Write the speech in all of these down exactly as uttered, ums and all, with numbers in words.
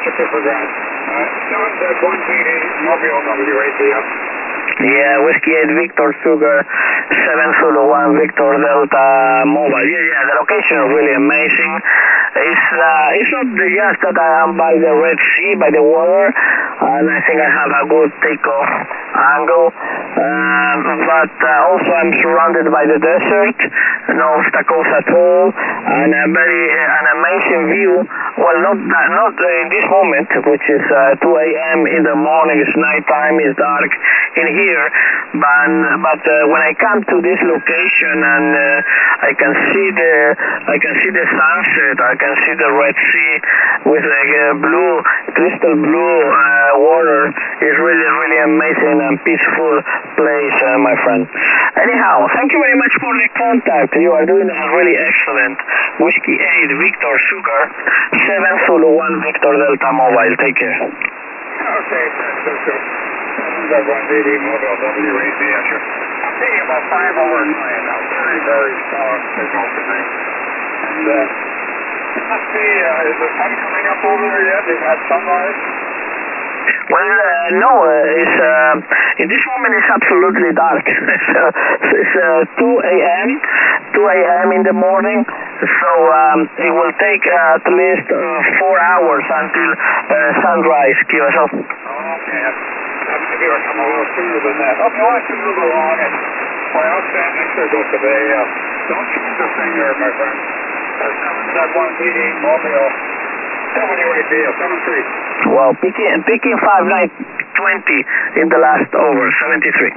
Took it for granted. Uh, seven Z one P D, Mobile W A D F. Yeah, Whiskey eight Victor Sugar, seven Zulu one Victor Delta Mobile. Yeah, yeah, the location is really amazing. It's, uh, it's not just that I am by the Red Sea, by the water, and I think I have a good takeoff angle, um, but uh, also I'm surrounded by the desert, no obstacles at all, and a very, uh, an amazing view. Well, not that, not uh, in this moment, which is uh, two A M in the morning, it's nighttime, it's dark in here, but, but uh, when I come to this location and uh, I can see the, I can see the sunset, I can see the Red Sea with like uh, blue, crystal blue uh, water. It's really, really amazing and peaceful place, uh, my friend. Anyhow, thank you very much for the contact. You are doing really excellent. Whiskey eight Victor Sugar, seven Zulu one Victor Delta Mobile. Take care. Okay, that's good. seven Z one P D, Mobile W A D F. I'm taking about five hours flying now. Very, very strong signal tonight. And, uh, let's see, uh, is the sun coming up over there yet? Is that sunrise? Well, uh, no, uh, it's, uh, in this moment it's absolutely dark. it's uh, it's uh, two A M, two A M in the morning, so um, it will take uh, at least uh, four hours until uh, sunrise, Q S L. Oh, okay. Maybe I'll come a little sooner than that. Okay, why don't you move along and, well, I'll stand next to go today. Uh, don't change a finger, my friend. seven Z one P D, Mobile, W A D F, seven three. Well, picking, picking five nine twenty in the last over, seventy-three.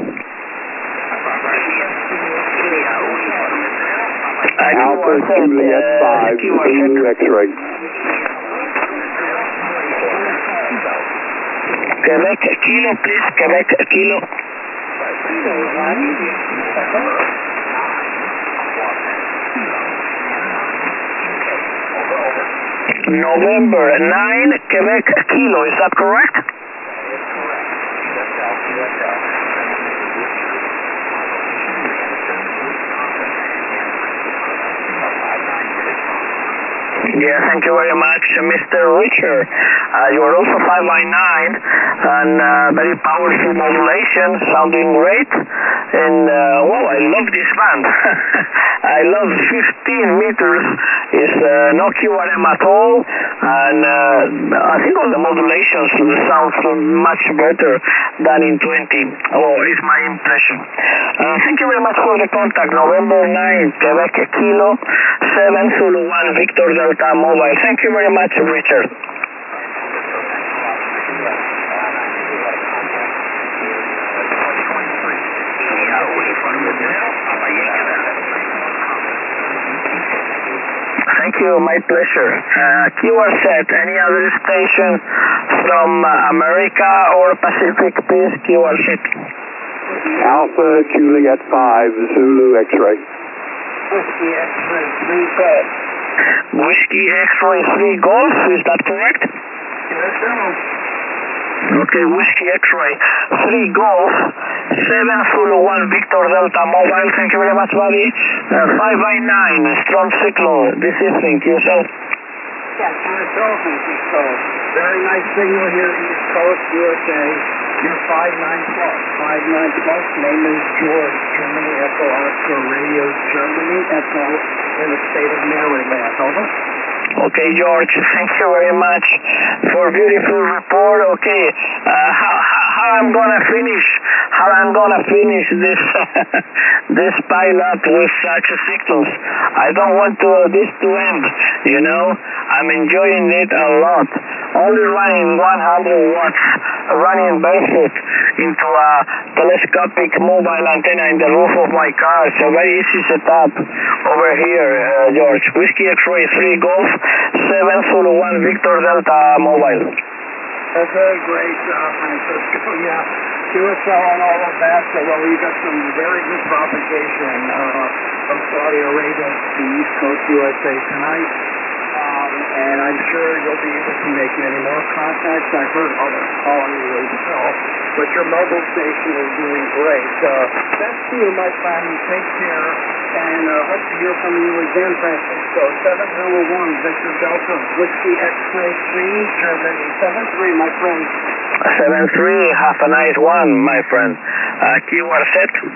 Alpha Juliet five, Zulu X-ray. Quebec Kilo, please, Quebec Kilo. November nine, Quebec Kilo, is that correct? Yeah, thank you very much, Mister Richard. Uh, you are also five by nine and uh, very powerful modulation, sounding great. And uh, wow, I love this band. I love fifteen meters. It's uh, no Q R M at all, and uh, I think all the modulations sound much better than in twenty. Oh, it's my impression. Uh, thank you very much for the contact. November nine, Quebec Kilo, seven Zulu one Victor Delta Mobile. Thank you very much, Richard. Thank you, my pleasure. Uh, Q R set, any other station from uh, America or Pacific, please, Q R set. Alpha Juliet five, Zulu X-ray. Whiskey X-ray three Golf. Whiskey X-ray three Golf, is that correct? Yes, sir. Okay, Whiskey X-ray three Golf, seven Zulu one Victor Delta Mobile. Thank you very much, buddy. Uh, five by nine, strong signal this evening, Q S L. Yeah, Q S L, thank you. So, very nice signal here, East Coast, U S A. You're five nine plus. five nine plus, name is George, Germany, Echo Oscar Radio, Germany, Echo in the state of Maryland. Over. Okay, George, thank you very much for beautiful report. Okay, uh, how, how, how I'm gonna finish, how I'm gonna finish this this pilot with such signals. I don't want to this to end, you know. I'm enjoying it a lot. Only running one hundred watts, running barefoot into a telescopic mobile antenna in the roof of my car. It's a very easy setup over here, uh, George. Whiskey X-ray three Golf, seven Zulu one Victor Delta Mobile. Okay, great, uh, Francisco. Yeah, Q S L and all of that. So, well, we got some very good propagation uh, from Saudi Arabia to the East Coast U S A tonight. Um, and I'm sure you'll be able to make many more contacts. I've heard others calling you as well, but your mobile station is doing great. Uh, best to you, my friend. Take care, and uh, hope to hear from you again, Francisco. seven zero one, Victor Delta, Whiskey X-Ray three, Germany. seven three, my friend. seven three, have a nice one, my friend. Uh, keyword set.